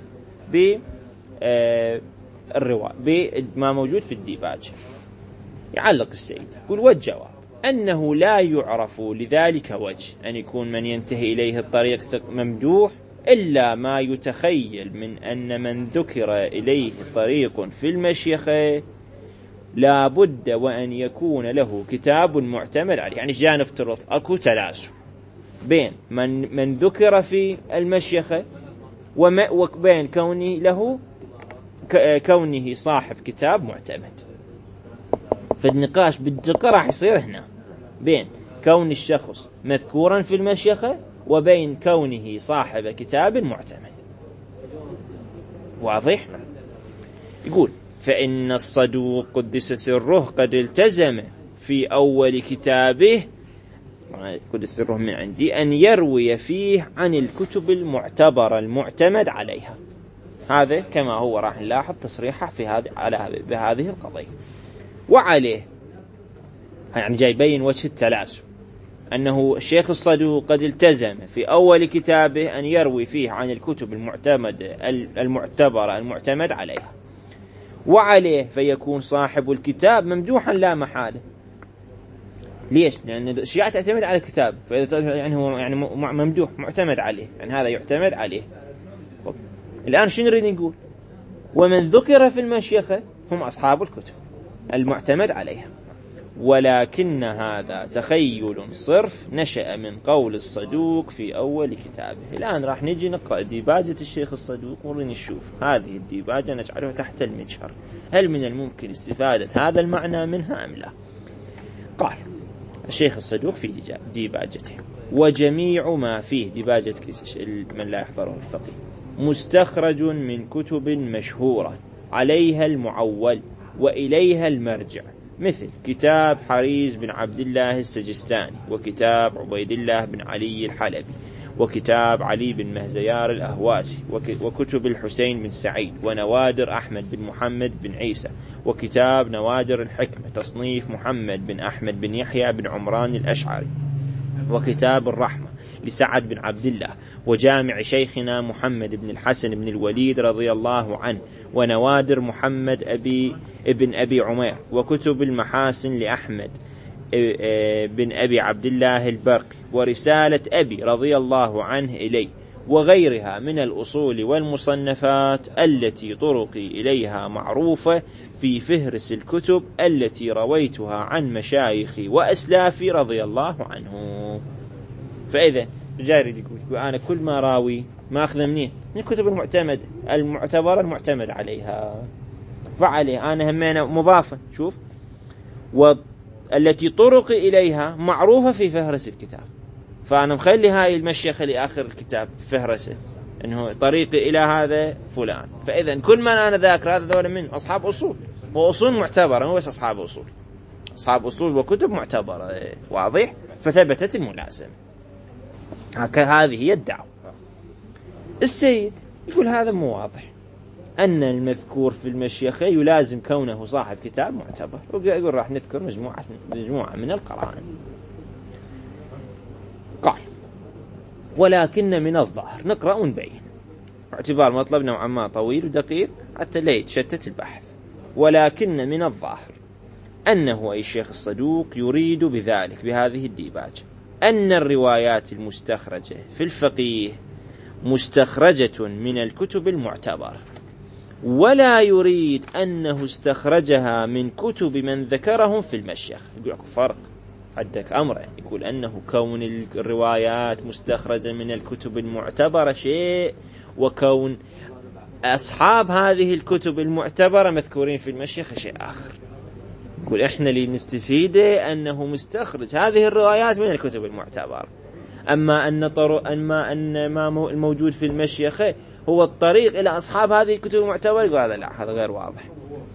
بالرواء بما موجود في الديباج. يعلق السيد يقول والجواب أنه لا يعرف لذلك وجه أن يكون من ينتهي إليه الطريق ممدوح إلا ما يتخيل من أن من ذكر إليه طريق في المشيخة لا بد وأن يكون له كتاب معتمد عليه. يعني جاء نفترض أكو تلاسل بين من, من ذكر في المشيخة وبين كونه له كونه صاحب كتاب معتمد. فالنقاش بالدقة راح يصير هنا بين كون الشخص مذكورا في المشيخة وبين كونه صاحب كتاب معتمد. واضح؟ يقول فإن الصدوق قدس سره قد التزم في أول كتابه قدس سره من عندي أن يروي فيه عن الكتب المعتبرة المعتمد عليها. هذا كما هو راح نلاحظ تصريحه في هذه على بهذه القضية. وعليه يعني جاي يبين وجه التلاسل أنه الشيخ الصدوق قد التزم في أول كتابه أن يروي فيه عن الكتب المعتمد المعتبرة المعتمد عليها، وعليه فيكون صاحب الكتاب ممدوحا لا محالة. ليش؟ لأن الشيعة تعتمد على الكتاب، فإذا يعني هو يعني ممدوح معتمد عليه، يعني هذا يعتمد عليه. الآن شنو نريد نقول؟ ومن ذكر في المشيخة هم أصحاب الكتب المعتمد عليها، ولكن هذا تخيل صرف نشأ من قول الصدوق في أول كتابه. الآن راح نجي نقرأ ديباجة الشيخ الصدوق ونشوف هذه الديباجة نجعلها تحت المجهر، هل من الممكن استفادة هذا المعنى منها أم لا؟ قال الشيخ الصدوق في ديباجته وجميع ما فيه ديباجة من لا يحضره الفقيه مستخرج من كتب مشهورة عليها المعول وإليها المرجع، مثل كتاب حريز بن عبد الله السجستاني، وكتاب عبيد الله بن علي الحلبي، وكتاب علي بن مهزيار الأهواسي، وكتب الحسين بن سعيد، ونوادر أحمد بن محمد بن عيسى، وكتاب نوادر الحكمة تصنيف محمد بن أحمد بن يحيى بن عمران الأشعري، وكتاب الرحمة لسعد بن عبد الله، وجامع شيخنا محمد بن الحسن بن الوليد رضي الله عنه، ونوادر محمد أبي ابن أبي عمير، وكتب المحاسن لأحمد بن أبي عبد الله البرقي، ورسالة أبي رضي الله عنه إلي، وغيرها من الأصول والمصنفات التي طرقي إليها معروفة في فهرس الكتب التي رويتها عن مشايخي وأسلافي رضي الله عنه. فإذا جاري يقول أنا كل ما راوي ما أخذ منين من الكتب المعتمد المعتبرة المعتمد عليها، فعليه أنا همينا مضافا شوف والتي طرقي إليها معروفة في فهرس الكتاب، فأنا مخلي هاي المشيخة لآخر الكتاب فهرسه إنه طريقي إلى هذا فلان. فإذا كل ما أنا ذاكر هذا ذول من أصحاب أصول وأصول معتبرة، مو بس أصحاب أصول، أصحاب أصول وكتب معتبرة. واضح؟ فثبتت الملازمة. هذه هي الدعوة. السيد يقول هذا مو واضح أن المذكور في المشيخة يلازم كونه صاحب كتاب معتبر، ويقول راح نذكر مجموعة مجموعة من القرائن. قال ولكن من الظاهر نقرأ ونبين، باعتبار مطلب نوعا ما طويل ودقيق حتى لا يتشتت البحث. ولكن من الظاهر أنه أي الشيخ الصدوق يريد بذلك بهذه الديباجة أن الروايات المستخرجة في الفقيه مستخرجة من الكتب المعتبرة، ولا يريد أنه استخرجها من كتب من ذكرهم في المشيخ. يقول لك فرق، عندك أمرين، يقول أنه كون الروايات مستخرجة من الكتب المعتبرة شيء، وكون أصحاب هذه الكتب المعتبرة مذكورين في المشيخ شيء آخر. يقول إحنا اللي نستفيده أنه مستخرج هذه الروايات من الكتب المعتبرة، أما أن طرق أما أن ما الموجود في المشيخ هو الطريق إلى أصحاب هذه الكتب المعتبرة، يقول هذا لا، هذا غير واضح.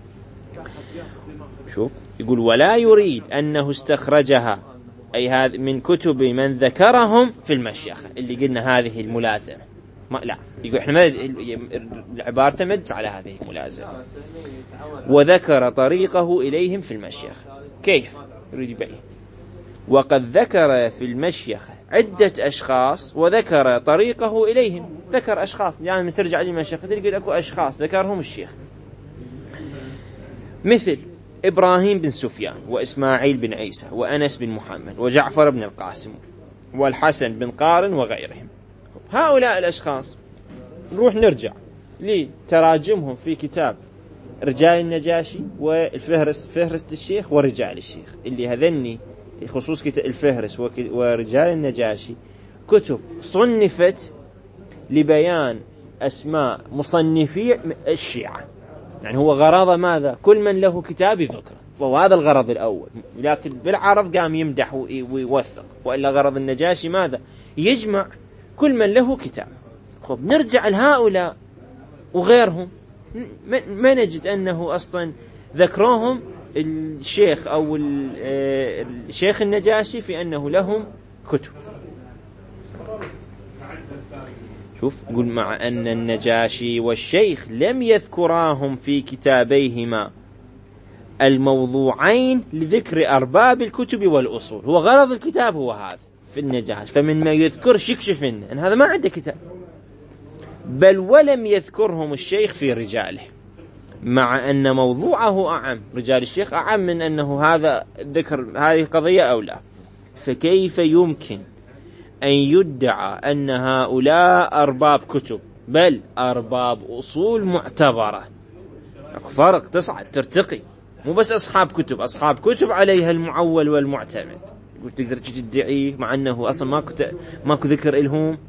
شوف، يقول ولا يريد أنه استخرجها أي هذا من كتب من ذكرهم في المشيخ، اللي قلنا هذه الملازمة، ما لا، يقول إحنا ما العبارة تمد على هذه الملازمة. وذكر طريقه إليهم في المشيخ، كيف يريد يبين؟ وقد ذكر في المشيخ عدة أشخاص وذكر طريقه إليهم. ذكر أشخاص، يعني من ترجع للمشيخ تلقى أكو أشخاص ذكرهم الشيخ، مثل إبراهيم بن سفيان وإسماعيل بن عيسى وأنس بن محمد وجعفر بن القاسم والحسن بن قارن وغيرهم. هؤلاء الأشخاص نروح نرجع لتراجمهم في كتاب رجال النجاشي والفهرست فهرست الشيخ ورجال الشيخ، اللي هذني خصوص كتاب الفهرس ورجال النجاشي كتب صنفت لبيان أسماء مصنفي الشيعة. يعني هو غرض ماذا؟ كل من له كتاب يذكر، فهو هذا الغرض الأول، لكن بالعرض قام يمدح ويوثق. وإلا غرض النجاشي ماذا؟ يجمع كل من له كتاب. خب نرجع لهؤلاء وغيرهم، ما نجد أنه أصلا ذكروهم الشيخ أو الشيخ النجاشي في أنه لهم كتب. شوف، يقول مع أن النجاشي والشيخ لم يذكراهم في كتابيهما الموضوعين لذكر أرباب الكتب والأصول. هو غرض الكتاب هو هذا في النجاشي، فمن ما يذكرش يكشف منه أن هذا ما عنده كتاب. بل ولم يذكرهم الشيخ في رجاله، مع أن موضوعه أعم، رجال الشيخ أعم من أنه هذا ذكر هذه القضية أو لا. فكيف يمكن أن يدعى أن هؤلاء أرباب كتب، بل أرباب أصول معتبرة؟ فرق، تصعد ترتقي، مو بس أصحاب كتب، أصحاب كتب عليها المعول والمعتمد. يقول تقدر تدعي مع أنه أصلا ماكو ماكو ذكر إلهم،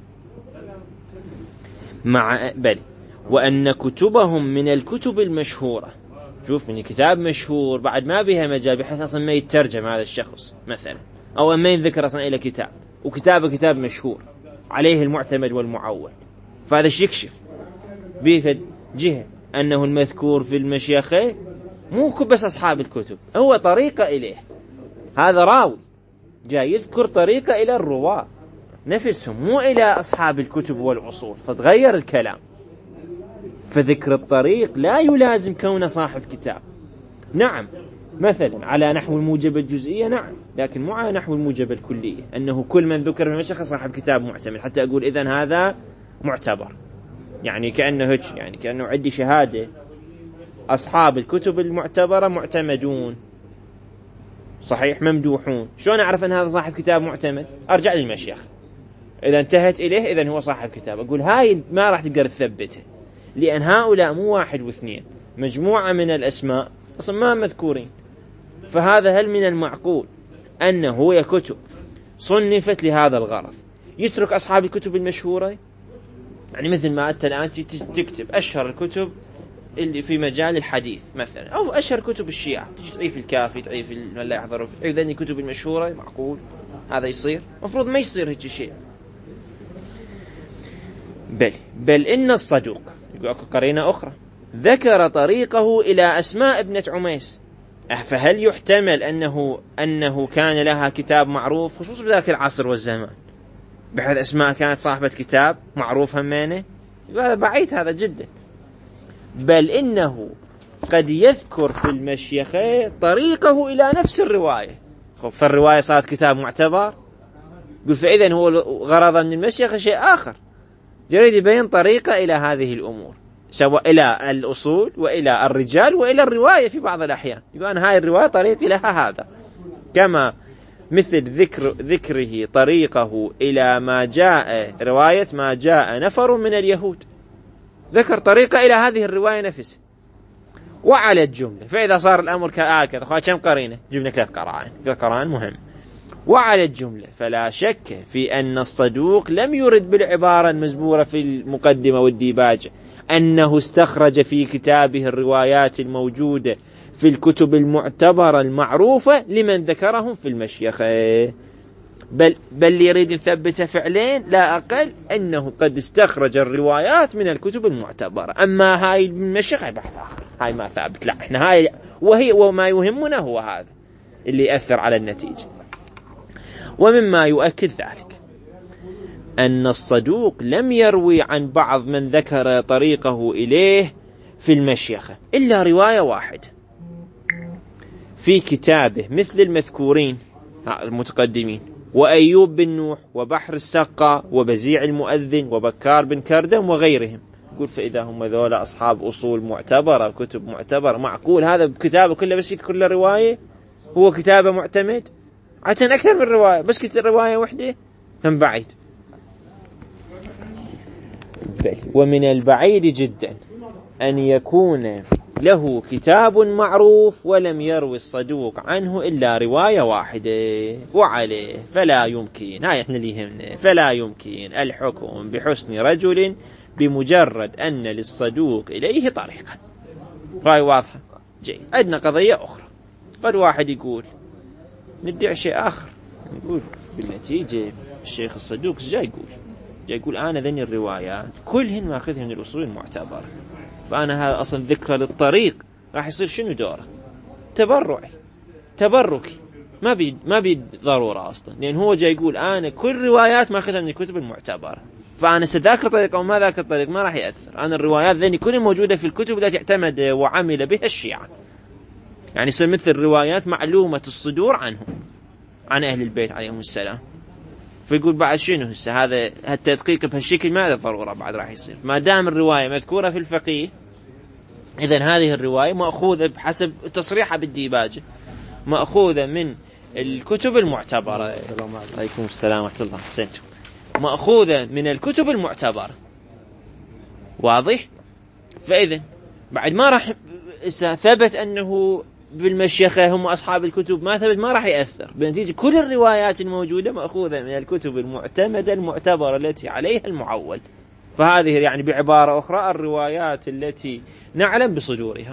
مع بل وأن كتبهم من الكتب المشهورة. شوف، من كتاب مشهور بعد ما بها مجال بحيث أصلا ما يترجم هذا الشخص مثلا، أو ما ينذكر أصلا إلى كتاب، وكتابه كتاب مشهور عليه المعتمد والمعول. فهذا الشيء يكشف بيفد جهة أنه المذكور في المشيخ مو بس أصحاب الكتب، هو طريقة إليه. هذا راوي جاي يذكر طريقة إلى الرواة نفسهم، مو إلى أصحاب الكتب والعصور، فتغير الكلام. فذكر الطريق لا يلازم كونه صاحب كتاب. نعم، مثلا على نحو الموجبة الجزئية، نعم، لكن مو على نحو الموجبة الكلية، أنه كل من ذكر في المشيخ صاحب كتاب معتمد حتى أقول إذن هذا معتبر. يعني كأنه هيك، يعني كأنه عندي شهادة أصحاب الكتب المعتبرة معتمدون، صحيح، ممدوحون. شلون أعرف أن هذا صاحب كتاب معتمد؟ أرجع للمشيخ، إذا انتهت إليه إذن هو صاحب كتاب. أقول هاي ما راح تقدر تثبته، لأن هؤلاء مو واحد واثنين، مجموعة من الأسماء أصلا ما مذكورين. فهذا هل من المعقول أنه هي كتب صنفت لهذا الغرض يترك أصحاب الكتب المشهورة؟ يعني مثل ما أنت الآن تكتب أشهر الكتب اللي في مجال الحديث مثلا، أو أشهر كتب الشيعة، تجي تعيف الكافي، تعيف لا يحضروا، إذن الكتب المشهورة. معقول هذا يصير؟ مفروض ما يصير هيك شيء. بل بل إن الصدوق، يقول قرينة أخرى، ذكر طريقه إلى أسماء ابنة عميس. فهل يحتمل أنه أنه كان لها كتاب معروف خصوصا بذاك العصر والزمان، بحيث أسماء كانت صاحبة كتاب معروف همينه؟ هذا بعيد، هذا جدا. بل إنه قد يذكر في المشيخ طريقه إلى نفس الرواية. فالرواية صارت كتاب معتبر، يقول فإذن هو غرضا من المشيخ شيء آخر، جريد يبين طريقة إلى هذه الأمور. سواء إلى الأصول وإلى الرجال وإلى الرواية في بعض الأحيان. يقول أنا هاي الرواية طريقي لها هذا، كما مثل ذكر ذكره طريقه إلى ما جاء رواية ما جاء نفر من اليهود، ذكر طريقة إلى هذه الرواية نفسها. وعلى الجملة، فإذا صار الأمر كهكذا أخوة كم قرينة؟ جبنا ثلاث قرائن، ثلاث قرائن مهم. وعلى الجملة فلا شك في أن الصدوق لم يرد بالعبارة المزبورة في المقدمة والديباج أنه استخرج في كتابه الروايات الموجودة في الكتب المعتبرة المعروفة لمن ذكرهم في المشيخة، بل بل يريد يثبت فعلين لا أقل، أنه قد استخرج الروايات من الكتب المعتبرة. أما هاي المشيخة بحث آخر، هاي ما ثابت. لا، إحنا هاي وهي وما يهمنا هو هذا اللي يأثر على النتيجة. ومما يؤكد ذلك أن الصدوق لم يروي عن بعض من ذكر طريقه إليه في المشيخة إلا رواية واحدة في كتابه، مثل المذكورين المتقدمين وأيوب بن نوح وبحر السقا وبزيع المؤذن وبكار بن كردم وغيرهم. يقول فإذا هم ذولا أصحاب أصول معتبرة، كتب معتبرة، معقول هذا بكتابه كله بس يذكر له رواية؟ هو كتابه معتمد عشان أكثر من رواية، بس كتب رواية واحدة هم بعيد. ومن البعيد جدا أن يكون له كتاب معروف ولم يروي الصدوق عنه إلا رواية واحدة، وعليه فلا يمكن، هاي احنا اللي يهمنا، فلا يمكن الحكم بحسن رجل بمجرد أن للصدوق إليه طريقا. هاي واضحة جيد. عندنا قضية أخرى، قد واحد يقول ندعي شيء آخر، نقول بالنتيجة الشيخ الصدوق جاي يقول جاي يقول أنا ذني الروايات كلهن ماخذها من الأصول المعتبرة، فأنا هذا أصلا ذكرى للطريق راح يصير شنو دوره؟ تبرعي تبركي، ما بي ما بي ضرورة أصلا، لأن هو جاي يقول أنا كل روايات ماخذها من الكتب المعتبرة، فأنا سذاكر طريق أو ما ذاك الطريق ما راح يأثر. أنا الروايات ذني كلها موجودة في الكتب التي اعتمد وعمل بها الشيعة، يعني يصير مثل روايات معلومة الصدور عنهم عن أهل البيت عليهم السلام. فيقول بعد شنو هسه هذا التدقيق بهالشكل ما له ضرورة بعد راح يصير، ما دام الرواية مذكورة في الفقيه، إذن هذه الرواية مأخوذة بحسب تصريحها بالديباجة، مأخوذة من الكتب المعتبرة. عليكم السلام ورحمة الله، حسنتم. مأخوذة من الكتب المعتبرة، واضح؟ فإذن بعد ما راح ثبت أنه بالمشيخة هم أصحاب الكتب، ما ثبت ما راح يأثر، بنتيجة كل الروايات الموجودة مأخوذة من الكتب المعتمدة المعتبرة التي عليها المعول. فهذه يعني بعبارة أخرى الروايات التي نعلم بصدورها،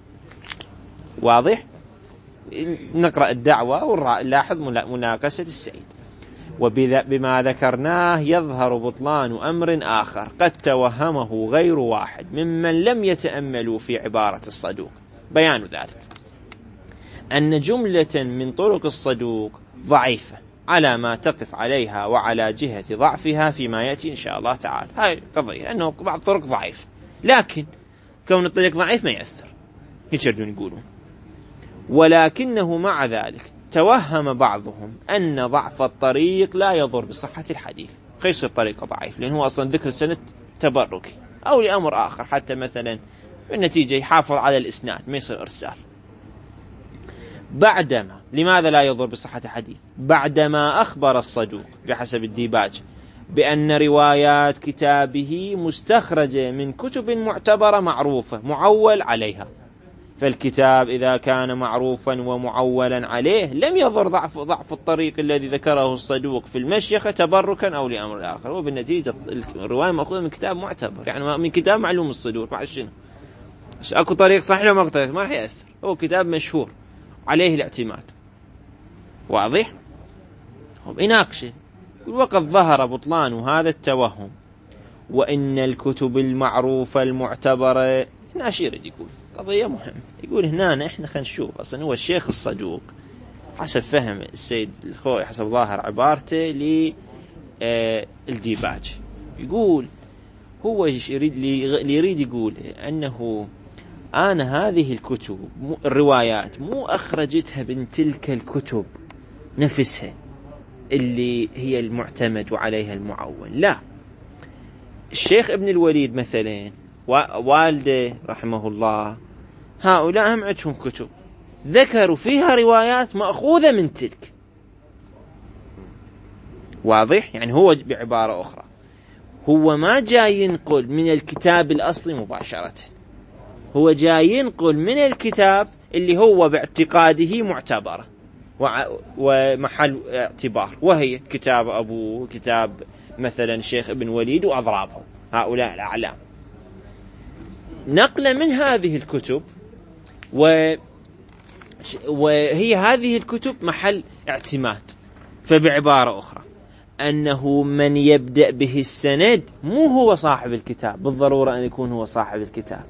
واضح؟ نقرأ الدعوة ونلاحظ مناقشة السيد. وبما ذكرناه يظهر بطلان أمر آخر قد توهمه غير واحد ممن لم يتأملوا في عبارة الصدوق. بيان ذلك أن جملة من طرق الصدوق ضعيفة على ما تقف عليها وعلى جهة ضعفها فيما يأتي إن شاء الله تعالى. هاي قضية أنه بعض الطرق ضعيف، لكن كون الطريق ضعيف ما يأثر، يشردون يقولون. ولكنه مع ذلك توهم بعضهم أن ضعف الطريق لا يضر بصحة الحديث، خيص الطريق ضعيف لأنه هو أصلا ذكر سنة تبركي أو لأمر آخر، حتى مثلا بالنتيجة يحافظ على الإسناد ما يصير إرسال. بعدما لماذا لا يضر بصحة الحديث؟ بعدما أخبر الصدوق بحسب الديباج بأن روايات كتابه مستخرجة من كتب معتبرة معروفة معول عليها، فالكتاب إذا كان معروفا ومعولا عليه لم يضر ضعف ضعف الطريق الذي ذكره الصدوق في المشيخة تبركا أو لأمر آخر. وبالنتيجة الرواية مأخوذة من كتاب معتبر، يعني من كتاب معلوم الصدور، مع شنو؟ أكو طريق صحيح ولا ما طريق ما راح يأثر، هو كتاب مشهور عليه الاعتماد، واضح؟ يناقشه وقد ظهر بطلان هذا التوهم، وإن الكتب المعروفة المعتبرة هنا شيء يقول قضية مهمة. يقول هنا إحنا خلينا نشوف أصلا هو الشيخ الصدوق حسب فهم السيد الخوئي حسب ظاهر عبارته للديباج، يقول هو يريد اللي يريد يقول أنه أنا هذه الكتب الروايات مو أخرجتها من تلك الكتب نفسها اللي هي المعتمد وعليها المعول، لا. الشيخ ابن الوليد مثلا والده رحمه الله، هؤلاء هم عندهم كتب ذكروا فيها روايات مأخوذة من تلك. واضح؟ يعني هو بعبارة أخرى هو ما جاي ينقل من الكتاب الأصلي مباشرة، هو جاي ينقل من الكتاب اللي هو باعتقاده معتبر ومحل اعتبار، وهي كتاب أبوه، كتاب مثلا الشيخ ابن وليد وأضرابهم هؤلاء الأعلام، نقل من هذه الكتب، و وهي هذه الكتب محل اعتماد. فبعبارة أخرى أنه من يبدأ به السند مو هو صاحب الكتاب بالضرورة أن يكون هو صاحب الكتاب.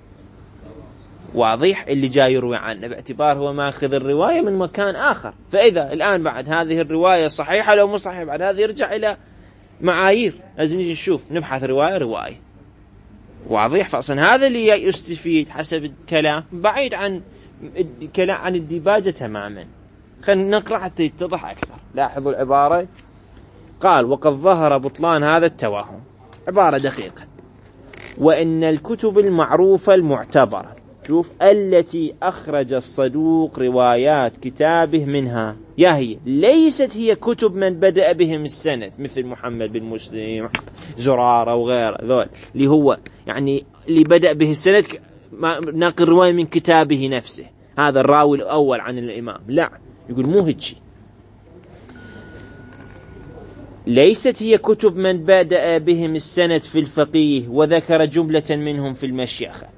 واضح؟ اللي جاي يروي عنه باعتبار هو ماخذ الرواية من مكان آخر. فإذا الآن بعد هذه الرواية صحيحة لو مو صحيحة، بعد هذا يرجع إلى معايير، لازم نجي نشوف نبحث رواية رواية. واضح؟ فأصلا هذا اللي يستفيد حسب الكلام بعيد عن الكلام عن الديباجة تماما. خلينا نقرأ حتى يتضح أكثر. لاحظوا العبارة، قال: وقد ظهر بطلان هذا التوهم. عبارة دقيقة: وإن الكتب المعروفة المعتبرة، شوف، التي أخرج الصدوق روايات كتابه منها، يا هي ليست هي كتب من بدأ بهم السند، مثل محمد بن مسلم، زرارة وغيره، ذول اللي هو يعني اللي بدأ به السند ناقل رواية من كتابه نفسه، هذا الراوي الأول عن الإمام. لا، يقول مو هيك، ليست هي كتب من بدأ بهم السند في الفقيه وذكر جملة منهم في المشيخة،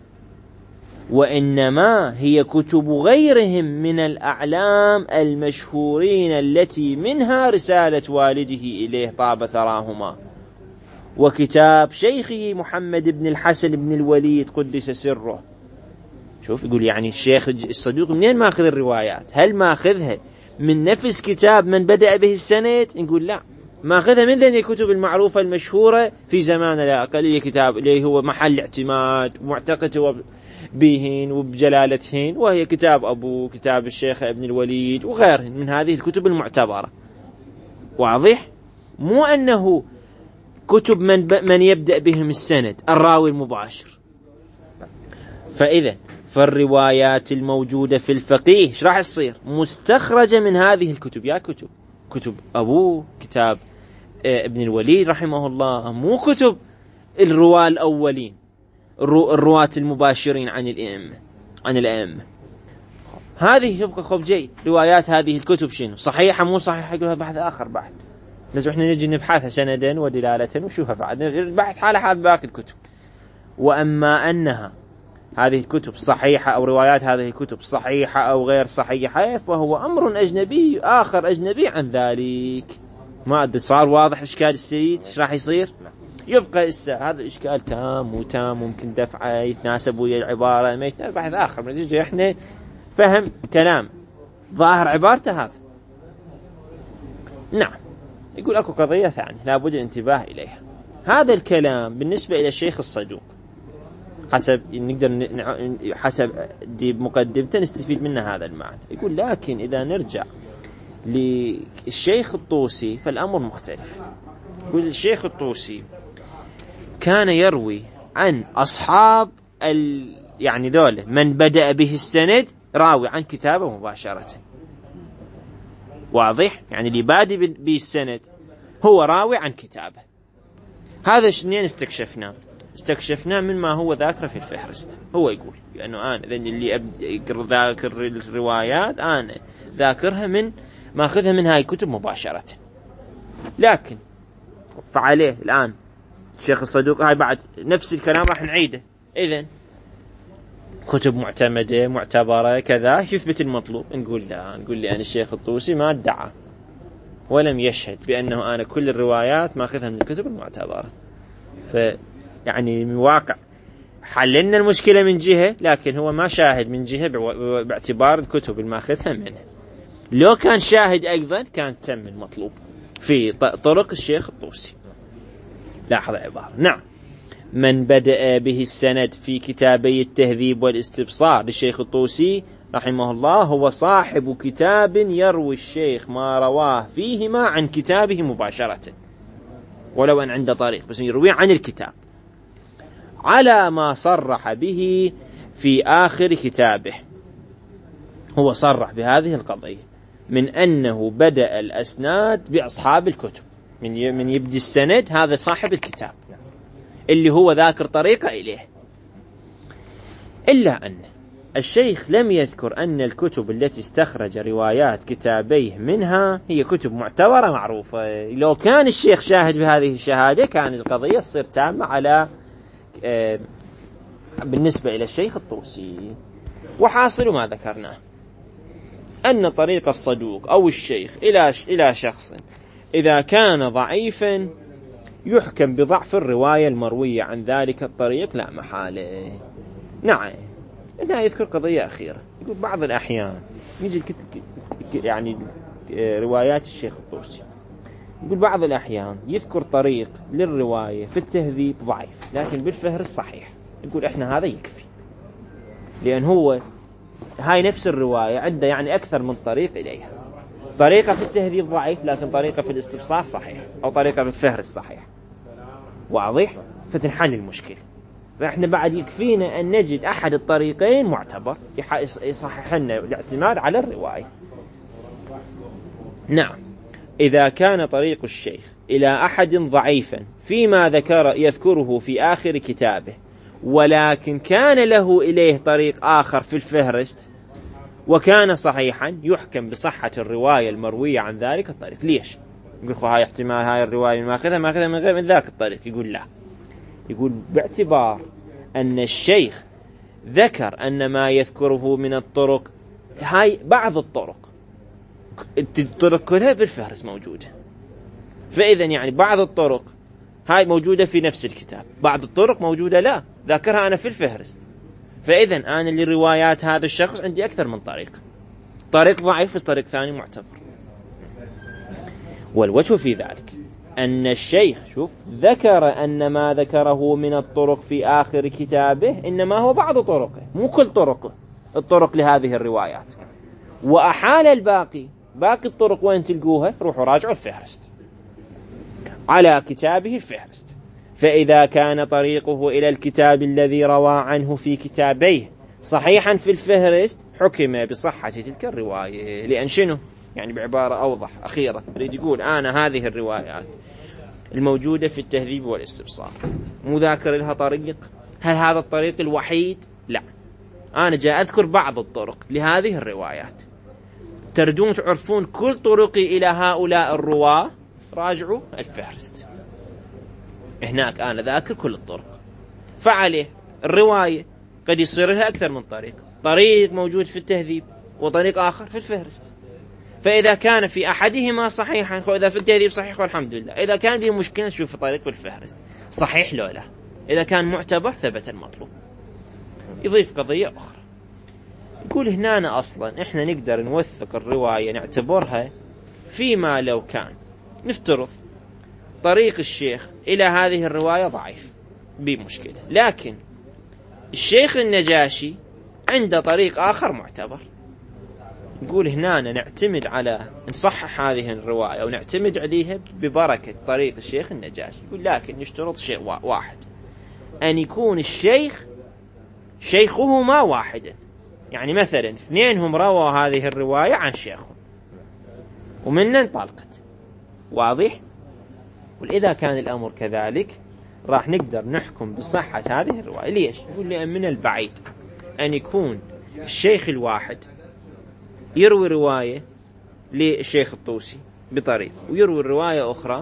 وإنما هي كتب غيرهم من الأعلام المشهورين، التي منها رسالة والده إليه طاب ثراهما، وكتاب شيخه محمد بن الحسن بن الوليد قدس سره. شوف، يقول يعني الشيخ الصدوق منين ماخذ الروايات؟ هل ماخذها من نفس كتاب من بدأ به السند؟ نقول لا، ماخذها من ذي الكتب المعروفة المشهورة في زماننا الأقل، كتاب اللي هو محل اعتماد معتقد بهن وبجلالتهن، وهي كتاب أبو، كتاب الشيخ ابن الوليد وغيرهن من هذه الكتب المعتبرة. واضح؟ مو أنه كتب من, ب... من يبدأ بهم السند الراوي المباشر. فإذا فالروايات الموجودة في الفقيه ايش راح يصير؟ مستخرجة من هذه الكتب، يا كتب كتب أبوه، كتاب ابن الوليد رحمه الله، مو كتب الرواة الأولين، الرواة المباشرين عن الأئمة عن الأئمة. هذه يبقى خب جيد. روايات هذه الكتب شنو؟ صحيحة مو صحيحة؟ يقولها بحث آخر بعد، لازم احنا نجي نبحثها سندا ودلالة ونشوفها بعد، نبحث حالة حال باقي الكتب. وأما أنها هذه الكتب صحيحة أو روايات هذه الكتب صحيحة أو غير صحيحة، فهو أمر أجنبي آخر أجنبي عن ذلك. ما أدري صار واضح إشكال السيد إيش راح يصير؟ يبقى إسا هذا الإشكال تام وتام، ممكن دفعه يتناسب ويا العبارة، ما يتناسب بحث آخر. نجي إحنا فهم كلام ظاهر عبارته هذا. نعم، يقول أكو قضية ثانية لابد الانتباه إليها. هذا الكلام بالنسبة إلى الشيخ الصدوق حسب نقدر حسب دي مقدمته نستفيد منها هذا المعنى. يقول لكن إذا نرجع للشيخ الطوسي فالأمر مختلف. يقول الشيخ الطوسي كان يروي عن أصحاب ال يعني ذوله من بدأ به السند، راوي عن كتابه مباشرة. واضح؟ يعني اللي بادي بالسند هو راوي عن كتابه. هذا شنين استكشفناه؟ استكشفناه من ما هو ذاكره في الفهرست. هو يقول لأنه أنا اللي ذاكر الروايات أنا ذاكرها من ما أخذها من هاي الكتب مباشرة. لكن فعليه الآن الشيخ الصدوق هاي بعد نفس الكلام راح نعيده. إذن كتب معتمدة معتبرة كذا يثبت المطلوب. نقول لا، نقول لي أنا الشيخ الطوسي ما ادعى ولم يشهد بأنه أنا كل الروايات ما أخذها من الكتب المعتبرة. ف يعني من واقع حللنا المشكلة من جهة، لكن هو ما شاهد من جهة باعتبار الكتب اللي ما أخذها منه. لو كان شاهد أيضا كان تم المطلوب في طرق الشيخ الطوسي. لاحظ عبارة: نعم، من بدأ به السند في كتابي التهذيب والاستبصار للشيخ الطوسي رحمه الله هو صاحب كتاب يروي الشيخ ما رواه فيهما عن كتابه مباشرة، ولو أن عنده طريق بس يروي عن الكتاب. على ما صرح به في آخر كتابه. هو صرح بهذه القضية من أنه بدأ الأسناد بأصحاب الكتب، من من يبدي السند هذا صاحب الكتاب اللي هو ذاكر طريقة إليه. إلا أن الشيخ لم يذكر أن الكتب التي استخرج روايات كتابيه منها هي كتب معتبرة معروفة. لو كان الشيخ شاهد بهذه الشهادة كان القضية تصير تامة على بالنسبة إلى الشيخ الطوسي. وحاصل ما ذكرناه أن طريق الصدوق أو الشيخ إلى إلى شخص إذا كان ضعيفا يحكم بضعف الرواية المروية عن ذلك الطريق لا محالة. نعم. لا يذكر قضية أخيرة، يقول بعض الأحيان يجي يعني روايات الشيخ الطوسي، يقول بعض الأحيان يذكر طريق للرواية في التهذيب ضعيف لكن بالفهرس صحيح، يقول إحنا هذا يكفي، لأن هو هاي نفس الرواية عنده يعني أكثر من طريق إليها، طريقة في التهذيب ضعيف لكن طريقة في الاستبصار صحيح، أو طريقة في الفهرس صحيح. واضح؟ فتنحل المشكلة. فإحنا بعد يكفينا أن نجد أحد الطريقين معتبر يصحح لنا الاعتماد على الرواية. نعم. إذا كان طريق الشيخ إلى أحد ضعيفا فيما ذكر يذكره في آخر كتابه ولكن كان له إليه طريق آخر في الفهرست وكان صحيحا يحكم بصحة الرواية المروية عن ذلك الطريق. ليش؟ يقول هاي احتمال هاي الرواية ماخذها ماخذها من غير من ذاك الطريق. يقول لا، يقول باعتبار أن الشيخ ذكر أن ما يذكره من الطرق هاي بعض الطرق الطرق كلها بالفهرس موجودة، فإذا يعني بعض الطرق هاي موجودة في نفس الكتاب، بعض الطرق موجودة لا ذاكرها أنا في الفهرست، فإذا أنا لروايات هذا الشخص عندي أكثر من طريق، طريق ضعيف وطريق ثاني معتبر. والوجه في ذلك أن الشيخ شوف ذكر أن ما ذكره من الطرق في آخر كتابه إنما هو بعض طرقه مو كل طرقه الطرق لهذه الروايات، وأحال الباقي باقي الطرق وين تلقوها؟ روحوا راجعوا الفهرست على كتابه الفهرست. فإذا كان طريقه إلى الكتاب الذي روى عنه في كتابيه صحيحا في الفهرست حكم بصحة تلك الرواية. لأن شنو؟ يعني بعبارة أوضح أخيرة يريد يقول أنا هذه الروايات الموجودة في التهذيب والاستبصار مو ذاكر لها طريق، هل هذا الطريق الوحيد؟ لا، أنا جاء أذكر بعض الطرق لهذه الروايات، تردون تعرفون كل طرقي إلى هؤلاء الرواة راجعوا الفهرست، هناك أنا ذاكر كل الطرق. فعليه الرواية قد يصير لها أكثر من طريق، طريق موجود في التهذيب وطريق آخر في الفهرست، فإذا كان في أحدهما صحيحا وإذا في التهذيب صحيح والحمد لله، إذا كان به مشكلة نشوف طريق بالفهرست صحيح لو لا، إذا كان معتبر ثبت المطلوب. يضيف قضية أخرى، يقول هنا أصلا إحنا نقدر نوثق الرواية نعتبرها فيما لو كان نفترض طريق الشيخ إلى هذه الرواية ضعيف بمشكلة، لكن الشيخ النجاشي عنده طريق آخر معتبر، نقول هنا نعتمد على نصحح هذه الرواية ونعتمد عليها ببركة طريق الشيخ النجاشي. يقول لكن نشترط شيء واحد، أن يكون الشيخ شيخهما واحدا، يعني مثلا اثنينهم رووا هذه الرواية عن شيخهم ومن انطلقت. واضح؟ وإذا كان الأمر كذلك راح نقدر نحكم بصحة هذه الرواية. ليش؟ يقول لأن من البعيد أن يكون الشيخ الواحد يروي رواية للشيخ الطوسي بطريق ويروي الرواية أخرى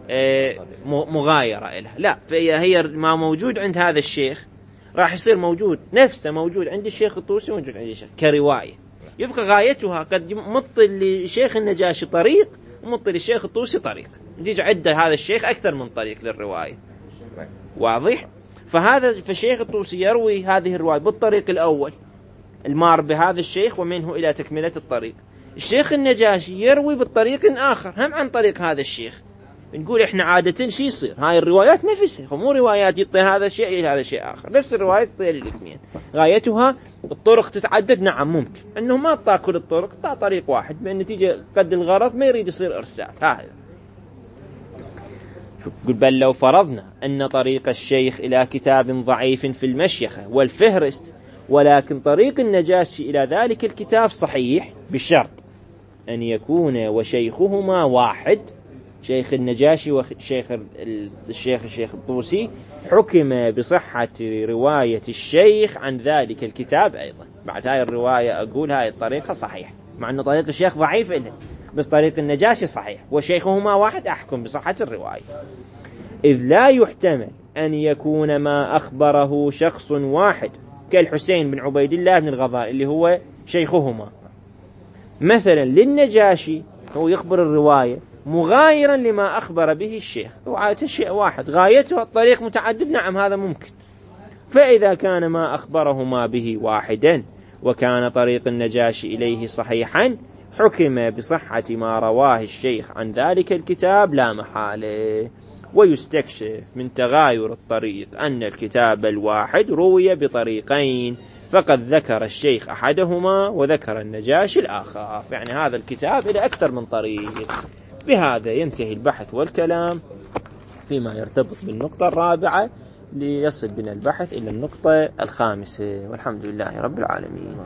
مغايرة إلها، لا، فهي هي ما موجود عند هذا الشيخ راح يصير موجود نفسه موجود عند الشيخ الطوسي موجود عند الشيخ كرواية، يبقى غايتها قد مطل للشيخ النجاشي طريق ومطل للشيخ الطوسي طريق، يجي عدة هذا الشيخ أكثر من طريق للرواية. واضح؟ فهذا فالشيخ الطوسي يروي هذه الرواية بالطريق الأول المار بهذا الشيخ ومنه إلى تكملة الطريق، الشيخ النجاشي يروي بالطريق آخر هم عن طريق هذا الشيخ. نقول إحنا عادة شي يصير هاي الروايات نفسها مو روايات يطي هذا الشيء إلى هذا الشيء آخر، نفس الروايات يطي للاثنين، غايتها الطرق تتعدد. نعم ممكن أنه ما طاع كل الطرق، طاع طريق واحد بأن نتيجة قد الغرض ما يريد يصير إرسال. هذا قل بل لو فرضنا أن طريق الشيخ إلى كتاب ضعيف في المشيخة والفهرست، ولكن طريق النجاشي إلى ذلك الكتاب صحيح بشرط أن يكون وشيخهما واحد، شيخ النجاشي وشيخ الشيخ الشيخ الطوسي، حكم بصحة رواية الشيخ عن ذلك الكتاب أيضا. بعد هاي الرواية أقول هاي الطريقة صحيح، مع أن طريق الشيخ ضعيف إله، بس طريق النجاشي صحيح وشيخهما واحد، أحكم بصحة الرواية. إذ لا يحتمل أن يكون ما أخبره شخص واحد كالحسين بن عبيد الله بن الغضاء اللي هو شيخهما مثلا للنجاشي، هو يخبر الرواية مغايرا لما أخبر به الشيخ، رواية الشيء واحد غايته الطريق متعدد، نعم هذا ممكن. فإذا كان ما أخبرهما به واحدا وكان طريق النجاشي إليه صحيحا، حكم بصحة ما رواه الشيخ عن ذلك الكتاب لا محالة. ويستكشف من تغاير الطريق أن الكتاب الواحد روي بطريقين، فقد ذكر الشيخ أحدهما وذكر النجاشي الآخر، يعني هذا الكتاب إلى أكثر من طريق. بهذا ينتهي البحث والكلام فيما يرتبط بالنقطة الرابعة، ليصل بنا البحث إلى النقطة الخامسة، والحمد لله رب العالمين.